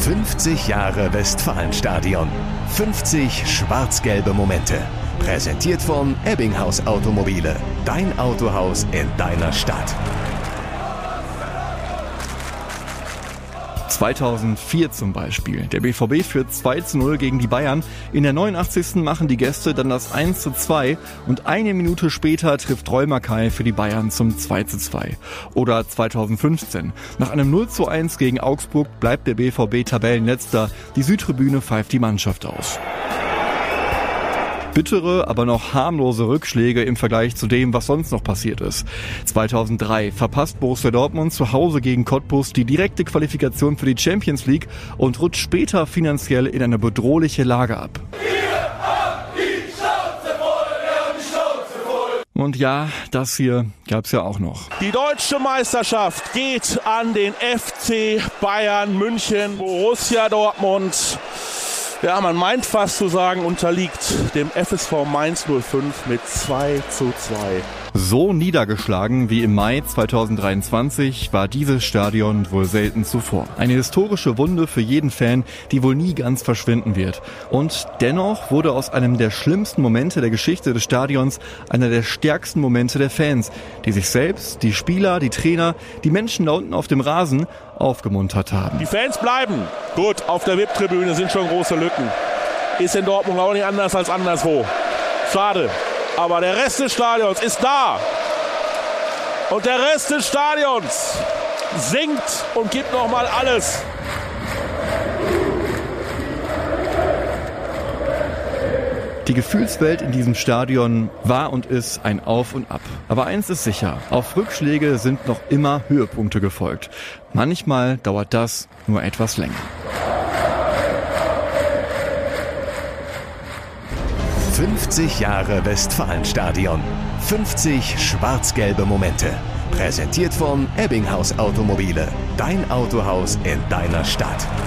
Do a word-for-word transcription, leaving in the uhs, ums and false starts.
fünfzig Jahre Westfalenstadion. fünfzig schwarz-gelbe Momente. Präsentiert von Ebbinghaus Automobile. Dein Autohaus in deiner Stadt. zweitausendvier zum Beispiel. Der B V B führt zwei zu null gegen die Bayern. In der neunundachtzigsten machen die Gäste dann das eins zu zwei und eine Minute später trifft Roy Makaay für die Bayern zum zwei zu zwei. Oder zweitausendfünfzehn. Nach einem null zu eins gegen Augsburg bleibt der B V B Tabellenletzter. Die Südtribüne pfeift die Mannschaft aus. Bittere, aber noch harmlose Rückschläge im Vergleich zu dem, was sonst noch passiert ist. zweitausenddrei verpasst Borussia Dortmund zu Hause gegen Cottbus die direkte Qualifikation für die Champions League und rutscht später finanziell in eine bedrohliche Lage ab. Und ja, das hier gab's ja auch noch. Die deutsche Meisterschaft geht an den F C Bayern München. Borussia Dortmund, ja, man meint fast zu sagen, unterliegt dem F S V Mainz null fünf mit zwei zu zwei. So niedergeschlagen wie im Mai zweitausenddreiundzwanzig war dieses Stadion wohl selten zuvor. Eine historische Wunde für jeden Fan, die wohl nie ganz verschwinden wird. Und dennoch wurde aus einem der schlimmsten Momente der Geschichte des Stadions einer der stärksten Momente der Fans, die sich selbst, die Spieler, die Trainer, die Menschen da unten auf dem Rasen aufgemuntert haben. Die Fans bleiben. Gut, auf der V I P-Tribüne sind schon große Lücken. Ist in Dortmund auch nicht anders als anderswo. Schade. Aber der Rest des Stadions ist da. Und der Rest des Stadions singt und gibt nochmal alles. Die Gefühlswelt in diesem Stadion war und ist ein Auf und Ab. Aber eins ist sicher, auf Rückschläge sind noch immer Höhepunkte gefolgt. Manchmal dauert das nur etwas länger. fünfzig Jahre Westfalenstadion. fünfzig schwarz-gelbe Momente. Präsentiert von Ebbinghaus Automobile. Dein Autohaus in deiner Stadt.